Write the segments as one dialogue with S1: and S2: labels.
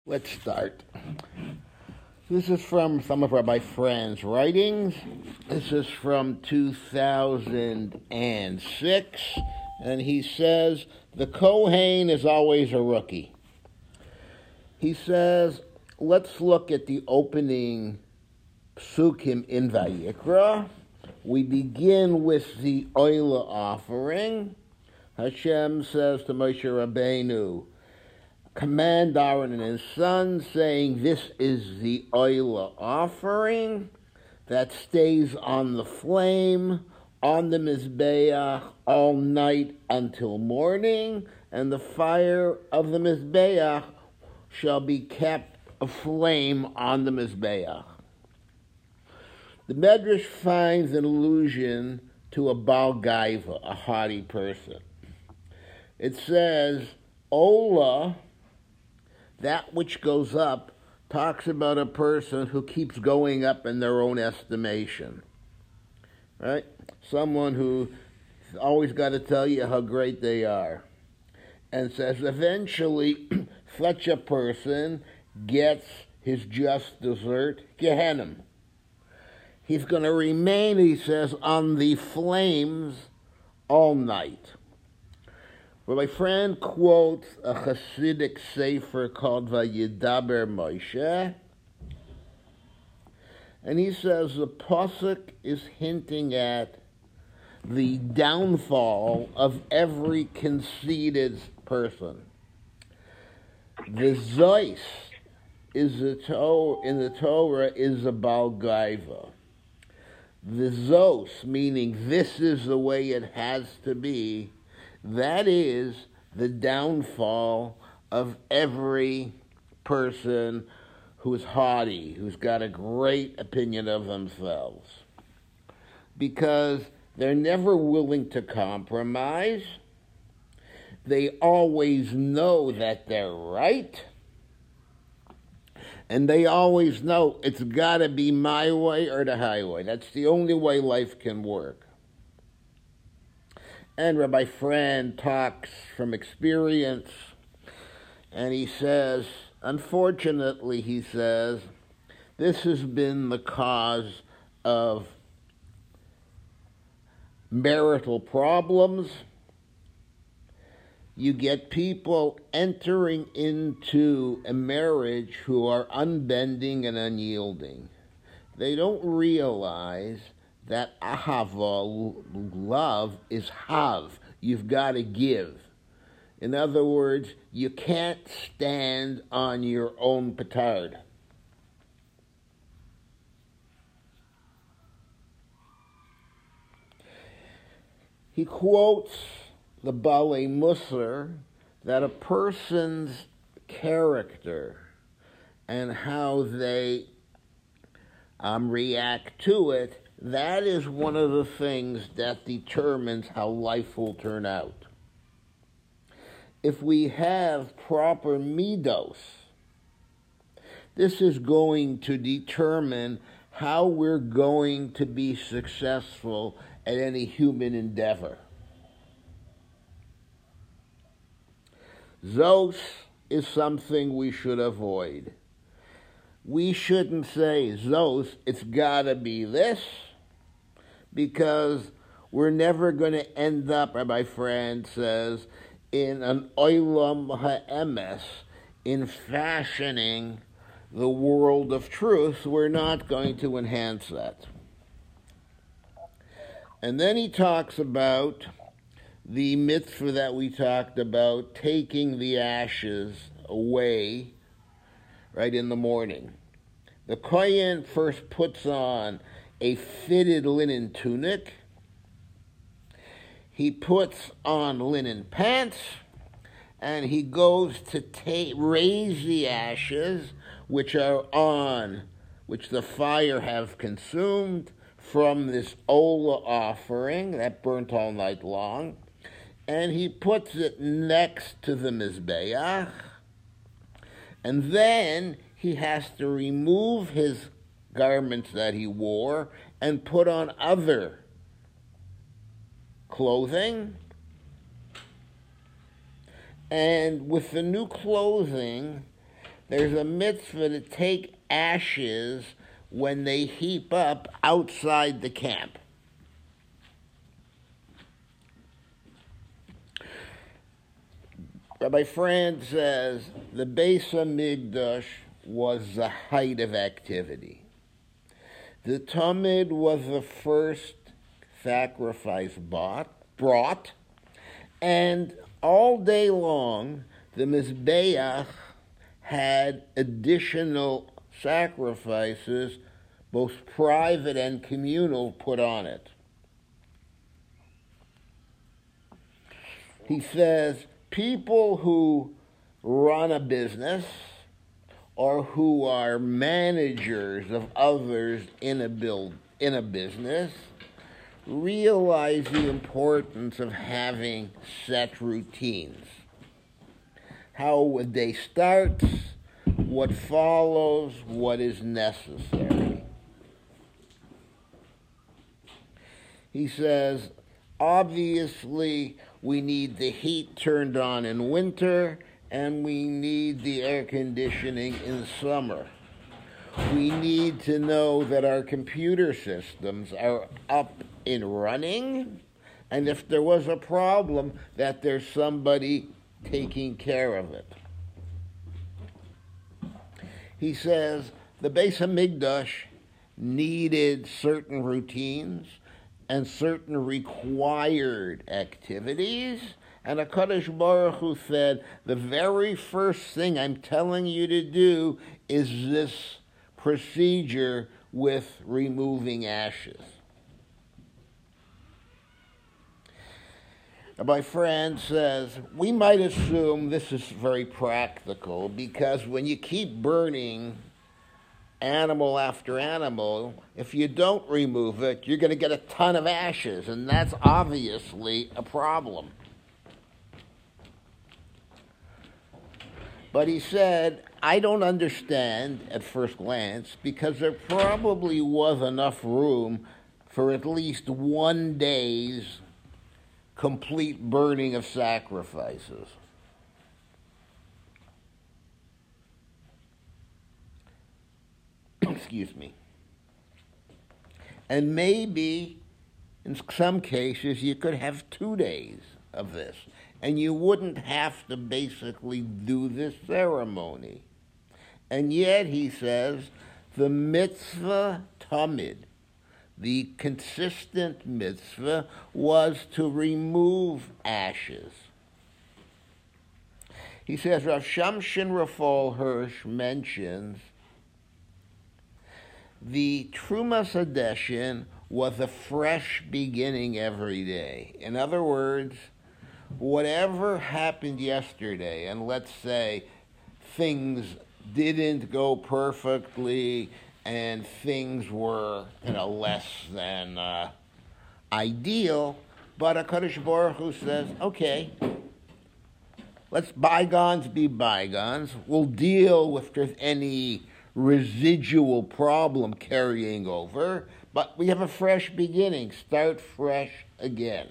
S1: Let's start. This is from some of Rabbi Fran's writings. This is from 2006, and he says, the Kohen is always a rookie. He says, let's look at the opening psukim in Vayikra. We begin with the Oila offering. Hashem says to Moshe Rabbeinu, command Aaron and his son, saying, this is the oila offering that stays on the flame, on the Mizbeach, all night until morning, and the fire of the Mizbeach shall be kept aflame on the Mizbeach. The Medrash finds an allusion to a Baal Gaiva, a haughty person. It says, Ola, that which goes up, talks about a person who keeps going up in their own estimation. Right? Someone who always got to tell you how great they are. And says eventually such a person gets his just desert, Gehenna. He's going to remain, he says, on the flames all night. Rabbi Fran quotes a Hasidic sefer called Vayidaber Moshe, and he says the pasuk is hinting at the downfall of every conceited person. The Zeus in the Torah is a Baal Gaiva. The Zeus, meaning this is the way it has to be, that is the downfall of every person who's haughty, who's got a great opinion of themselves. Because they're never willing to compromise. They always know that they're right. And they always know it's got to be my way or the highway. That's the only way life can work. And Rabbi Fran talks from experience, and he says, unfortunately, he says, this has been the cause of marital problems. You get people entering into a marriage who are unbending and unyielding. They don't realize that ahava, love, is hav. You've got to give. In other words, you can't stand on your own petard. He quotes the Balei Musar that a person's character and how they react to it, that is one of the things that determines how life will turn out. If we have proper midos, this is going to determine how we're going to be successful at any human endeavor. Zos is something we should avoid. We shouldn't say, Zos, it's got to be this, because we're never going to end up, Rabbi Fran says, in an olam ha'emes, in fashioning the world of truth. We're not going to enhance that. And then he talks about the mitzvah that we talked about, taking the ashes away right in the morning. The Kohen first puts on a fitted linen tunic. He puts on linen pants, and he goes to raise the ashes which the fire have consumed from this Ola offering that burnt all night long, and he puts it next to the Mizbeach, and then he has to remove his garments that he wore and put on other clothing. And with the new clothing, there's a mitzvah to take ashes when they heap up outside the camp. Rabbi Franz says the Beis HaMikdash was the height of activity. The Tamid was the first sacrifice brought, and all day long the Mizbeach had additional sacrifices, both private and communal, put on it. He says people who run a business or who are managers of others in a business realize the importance of having set routines. How a day starts, what follows, what is necessary. He says, obviously, we need the heat turned on in winter, and we need the air conditioning in summer. We need to know that our computer systems are up and running, and if there was a problem, that there's somebody taking care of it. He says the Beis HaMikdash needed certain routines and certain required activities, and HaKadosh Baruch Hu said, the very first thing I'm telling you to do is this procedure with removing ashes. Rabbi Franz says, we might assume this is very practical because when you keep burning animal after animal, if you don't remove it, you're going to get a ton of ashes, and that's obviously a problem. But he said, I don't understand at first glance because there probably was enough room for at least one day's complete burning of sacrifices. Excuse me. And maybe, in some cases, you could have 2 days of this, and you wouldn't have to basically do this ceremony. And yet, he says, the mitzvah tamid, the consistent mitzvah, was to remove ashes. He says, Rav Shamshin Rafal Hirsch mentions the Trumas Hadeshin was a fresh beginning every day. In other words, whatever happened yesterday, and let's say things didn't go perfectly and things were, less than ideal, but HaKadosh Baruch Hu says, okay, let's bygones be bygones. We'll deal with any residual problem carrying over, but we have a fresh beginning. Start fresh again.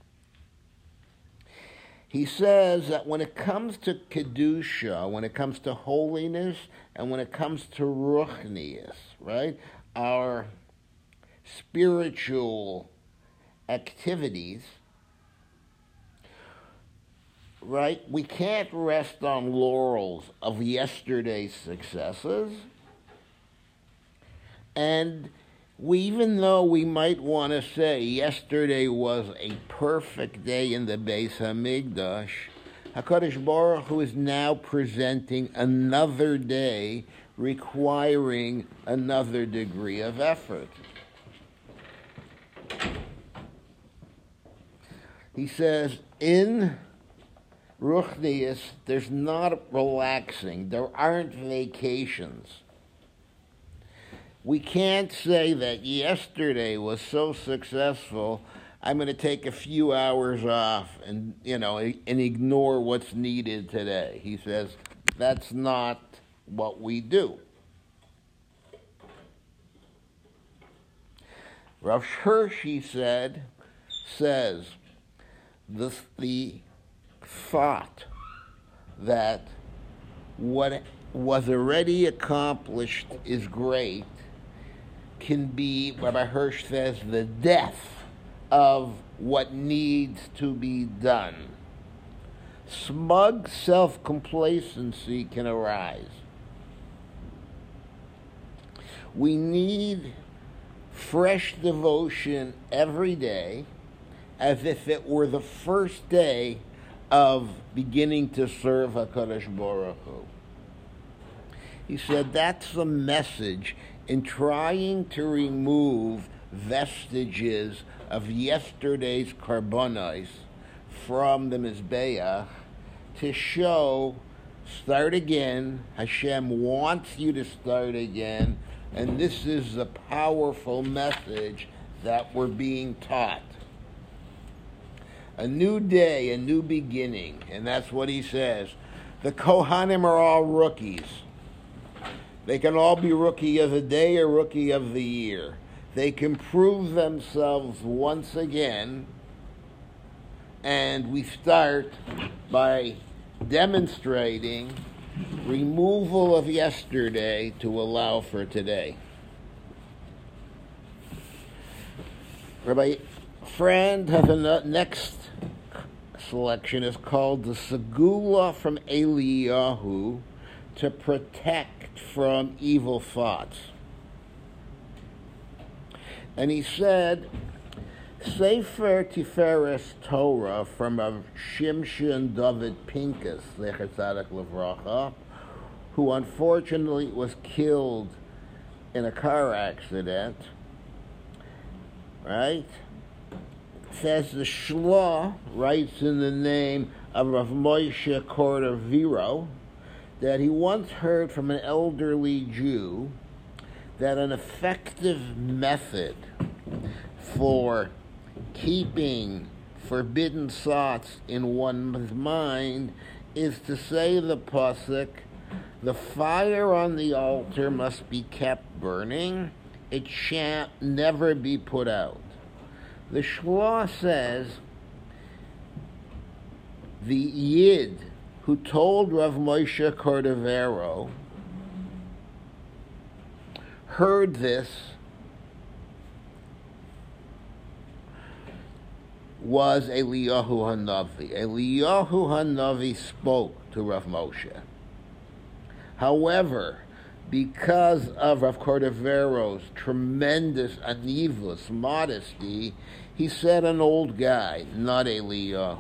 S1: He says that when it comes to Kedusha, when it comes to holiness, and when it comes to Ruchnius, right, our spiritual activities, right, we can't rest on laurels of yesterday's successes. And even though we might want to say yesterday was a perfect day in the Beis HaMikdash, HaKadosh Baruch Hu is now presenting another day requiring another degree of effort. He says, in Ruchnius, there's not relaxing. There aren't vacations. We can't say that yesterday was so successful, I'm going to take a few hours off and ignore what's needed today. He says that's not what we do. Rav Hirsch, he says the thought that was already accomplished is great can be, Rabbi Hirsch says, the death of what needs to be done. Smug self-complacency can arise. We need fresh devotion every day as if it were the first day of beginning to serve HaKadosh Baruch Hu. He said that's the message in trying to remove vestiges of yesterday's karbonos from the Mizbeach to show, start again. Hashem wants you to start again, and this is the powerful message that we're being taught. A new day, a new beginning, and that's what he says. The Kohanim are all rookies. They can all be rookie of the day or rookie of the year. They can prove themselves once again, and we start by demonstrating removal of yesterday to allow for today. Rabbi Friend has a next selection is called the Segula from Eliyahu to protect from evil thoughts. And he said, Sefer Tiferes Torah from Rav Shimshon David Pinkus, Zecher Tzaddik Livracha, who unfortunately was killed in a car accident, right? Says the Shlah writes in the name of Rav Moshe Cordovero that he once heard from an elderly Jew that an effective method for keeping forbidden thoughts in one's mind is to say the pasuk, the fire on the altar must be kept burning, it shan't never be put out. The Shlah says the Yid who told Rav Moshe Cordovero heard this was Eliyahu Hanavi. Eliyahu Hanavi spoke to Rav Moshe. However, because of Rav Cordovero's tremendous anivus, modesty, he said an old guy, not Eliyahu.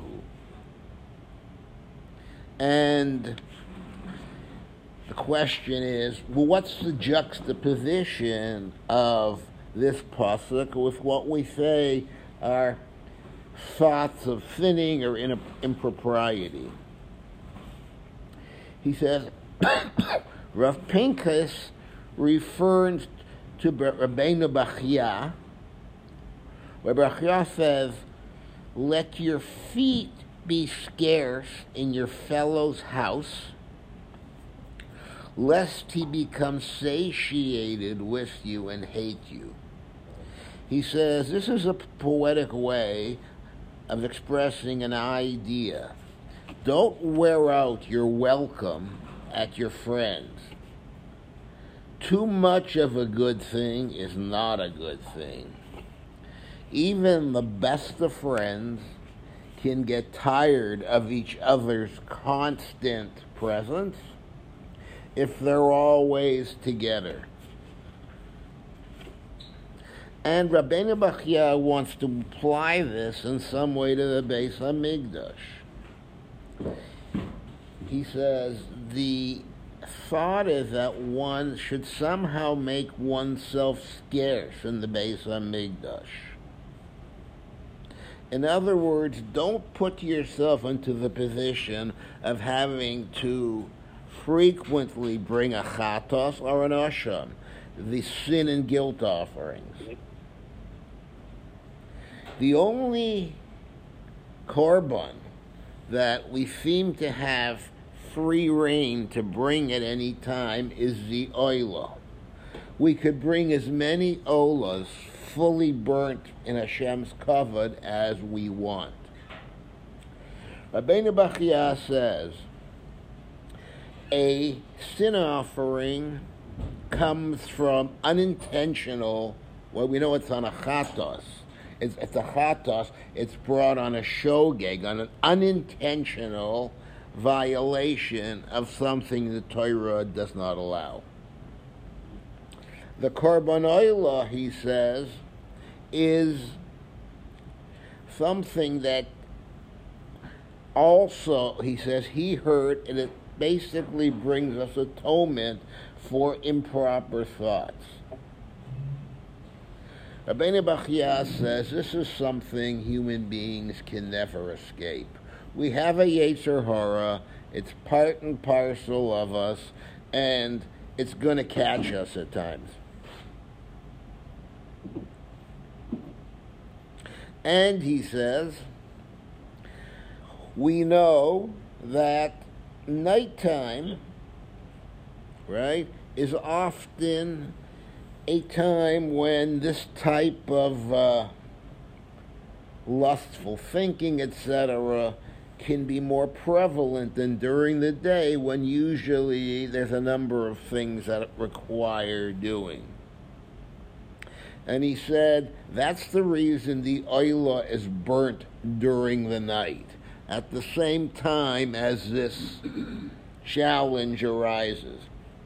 S1: And the question is, well, what's the juxtaposition of this pasuk with what we say are thoughts of sinning or impropriety? He says, Rav Pinkus refers to Rabbeinu Bachya, where Bachya says, let your feet be scarce in your fellow's house, lest he become satiated with you and hate you. He says this is a poetic way of expressing an idea. Don't wear out your welcome at your friends. Too much of a good thing is not a good thing. Even the best of friends can get tired of each other's constant presence if they're always together. And Rabbeinu Bachya wants to apply this in some way to the Beis HaMikdash. He says the thought is that one should somehow make oneself scarce in the Beis HaMikdash. In other words, don't put yourself into the position of having to frequently bring a chatos or an asham, the sin and guilt offerings. The only korban that we seem to have free reign to bring at any time is the oila. We could bring as many olas fully burnt in Hashem's kavod as we want. Rabbeinu Bachya says, a sin offering comes from unintentional, well, we know it's on a chatos. It's a chatos. It's brought on a shogeg, on an unintentional violation of something the Torah does not allow. The korban oila, he says, is something that also, he says, he heard, and it basically brings us atonement for improper thoughts. Rabbeinu Bachya says this is something human beings can never escape. We have a Yetzer Hara, it's part and parcel of us, and it's going to catch us at times. And he says, we know that nighttime, right, is often a time when this type of lustful thinking, etc., can be more prevalent than during the day, when usually there's a number of things that require doing. And he said that's the reason the oila is burnt during the night, at the same time as this challenge arises.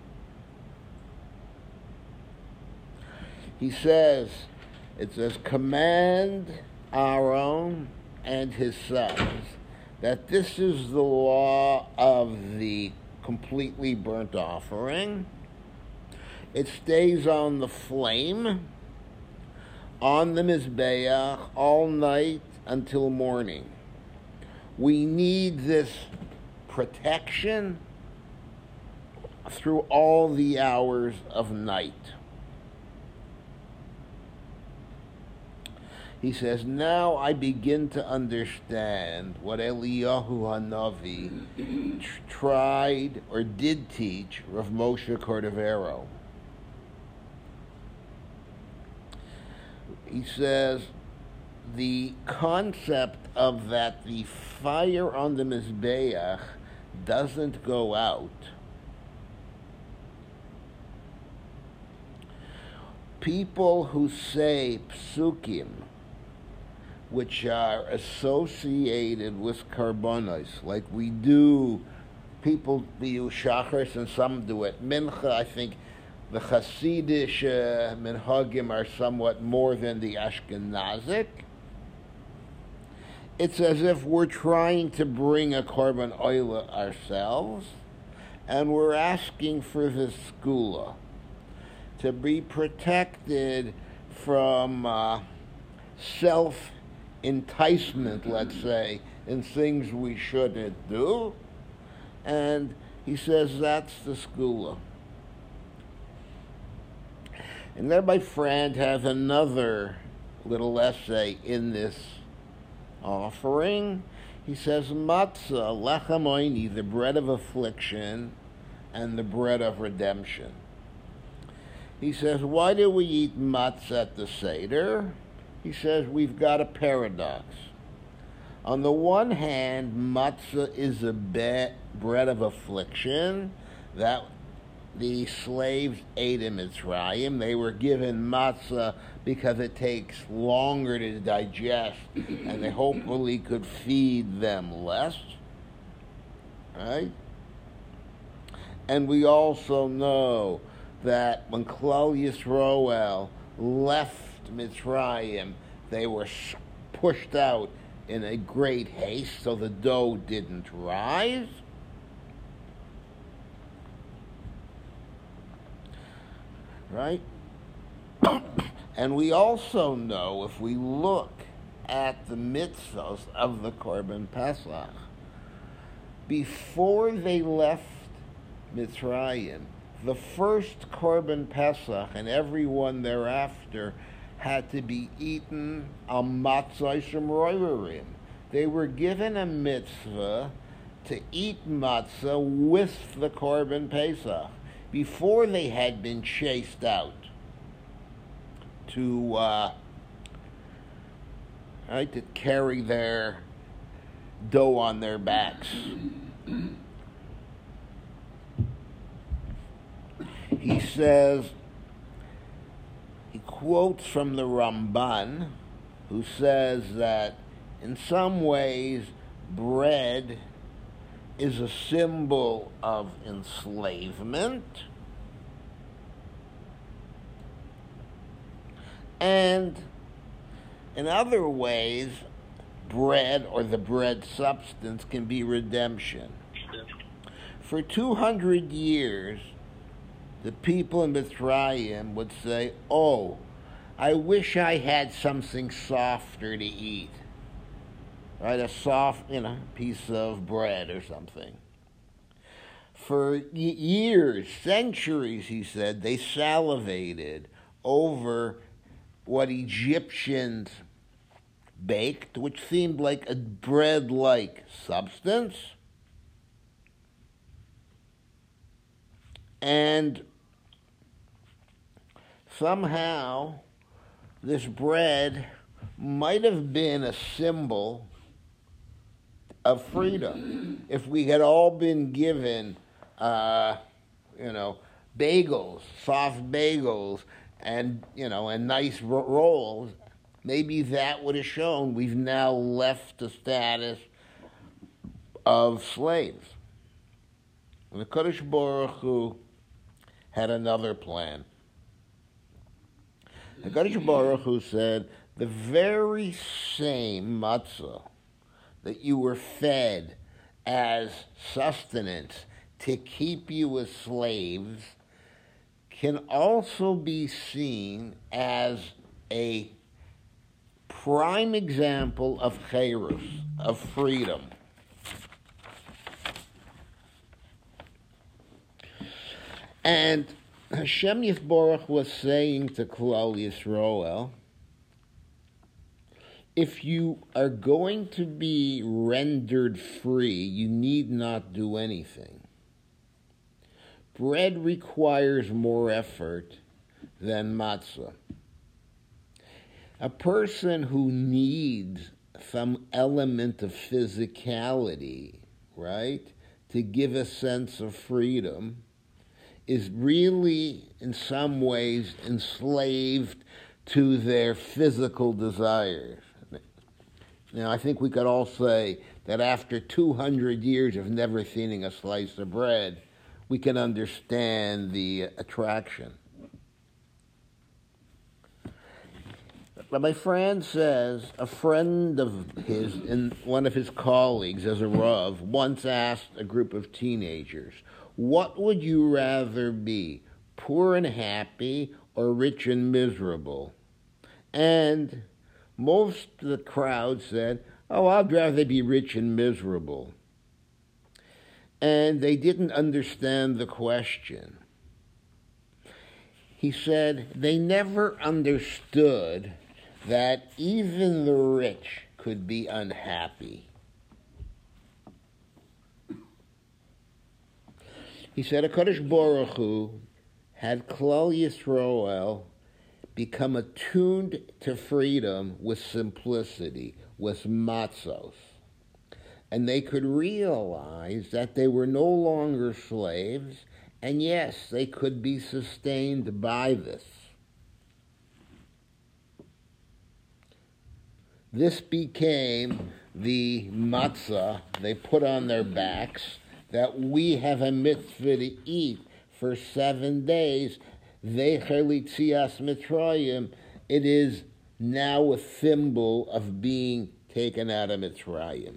S1: He says, it says, command Aaron and his sons that this is the law of the completely burnt offering. It stays on the flame, on the Mizbeach, all night until morning. We need this protection through all the hours of night. He says, now I begin to understand what Eliyahu Hanavi tried or did teach Rav Moshe Cordovero. He says, the concept of that the fire on the Mizbeach doesn't go out. People who say psukim, which are associated with karbonos, like we do, people do shachris and some do it mincha. I think the Hasidish minhagim are somewhat more than the Ashkenazic. It's as if we're trying to bring a korban oila ourselves, and we're asking for this skula to be protected from self-enticement, let's say, in things we shouldn't do. And he says that's the skula. And then my friend has another little essay in this offering. He says, matzah, lechem oini, the bread of affliction, and the bread of redemption. He says, why do we eat matzah at the Seder? He says, we've got a paradox. On the one hand, matzah is a bread of affliction that the slaves ate in Mitzrayim. They were given matzah because it takes longer to digest, and they hopefully could feed them less. Right? And we also know that when Klal Yisroel left Mitzrayim, they were pushed out in a great haste, so the dough didn't rise. Right? And we also know, if we look at the mitzvahs of the Korban Pesach, before they left Mitzrayim, the first Korban Pesach and every one thereafter had to be eaten al matzah shemroirim. They were given a mitzvah to eat matzah with the Korban Pesach before they had been chased out to to carry their dough on their backs. he says, he quotes from the Ramban, who says that in some ways bread is a symbol of enslavement, and in other ways, bread or the bread substance can be redemption. For 200 years, the people in Mitzrayim would say, "Oh, I wish I had something softer to eat." Right, a soft, piece of bread or something. For years, centuries, he said, they salivated over what Egyptians baked, which seemed like a bread-like substance. And somehow, this bread might have been a symbol of freedom. If we had all been given, bagels, soft bagels, and nice rolls, maybe that would have shown we've now left the status of slaves. And the Kadosh Baruch Hu had another plan. The Kadosh Baruch Hu said, the very same matzah that you were fed as sustenance to keep you as slaves can also be seen as a prime example of chayrus, of freedom. And Hashem Yisborach was saying to Klal Yisroel, if you are going to be rendered free, you need not do anything. Bread requires more effort than matzah. A person who needs some element of physicality, right, to give a sense of freedom, is really, in some ways, enslaved to their physical desires. Now, I think we could all say that after 200 years of never seeing a slice of bread, we can understand the attraction. Rabbi Franz says a friend of his, and one of his colleagues as a Rav, once asked a group of teenagers, what would you rather be, poor and happy or rich and miserable? And most of the crowd said, oh, I'd rather be rich and miserable. And they didn't understand the question. He said they never understood that even the rich could be unhappy. He said HaKadosh Baruch Hu had Klal Yisroel become attuned to freedom with simplicity, with matzos. And they could realize that they were no longer slaves, and yes, they could be sustained by this. This became the matzah they put on their backs that we have a mitzvah to eat for 7 days. Zecher Litzias Mitzrayim. It is now a symbol of being taken out of Mitzrayim.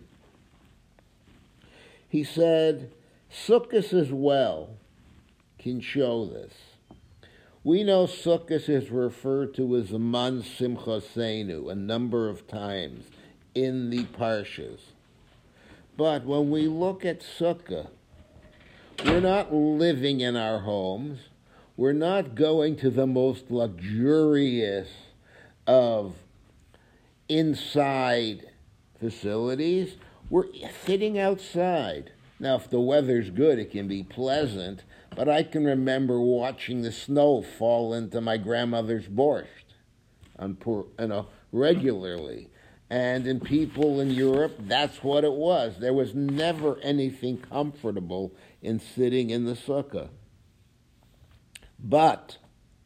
S1: He said, Sukkot as well can show this. We know Sukkot is referred to as Man Simchasenu a number of times in the Parshas. But when we look at Sukkot, we're not living in our homes. We're not going to the most luxurious of inside facilities. We're sitting outside. Now, if the weather's good, it can be pleasant, but I can remember watching the snow fall into my grandmother's borscht regularly. And in people in Europe, that's what it was. There was never anything comfortable in sitting in the sukkah. But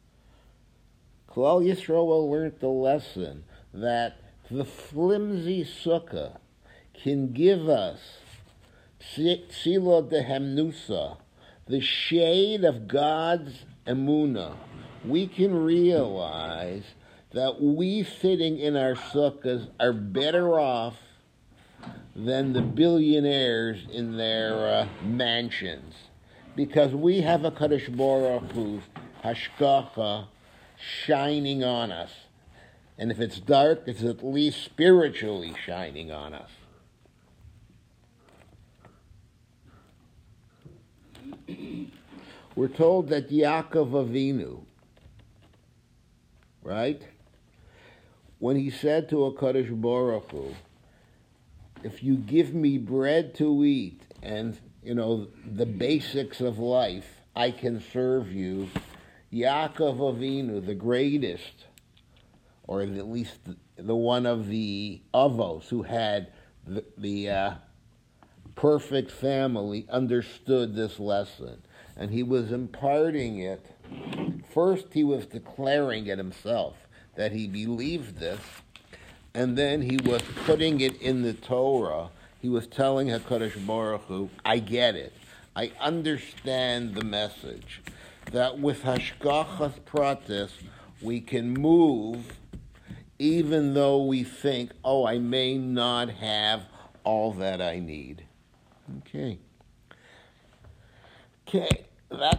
S1: Klal Yisrael learned the lesson that the flimsy sukkah can give us Tzila de Hemnusa, the shade of God's emunah. We can realize that we sitting in our sukkahs are better off than the billionaires in their mansions, because we have a Kadosh Baruch Hu's hashgacha shining on us. And if it's dark, it's at least spiritually shining on us. We're told that Yaakov Avinu, right, when he said to a Kadosh Baruch Hu, if you give me bread to eat and, the basics of life, I can serve you. Yaakov Avinu, the greatest, or at least the one of the Avos who had the perfect family, understood this lesson. And he was imparting it. First, he was declaring it himself, that he believed this. And then he was putting it in the Torah. He was telling HaKadosh Baruch Hu, I get it. I understand the message. That with Hashgachas Pratis, we can move even though we think, I may not have all that I need. Okay. That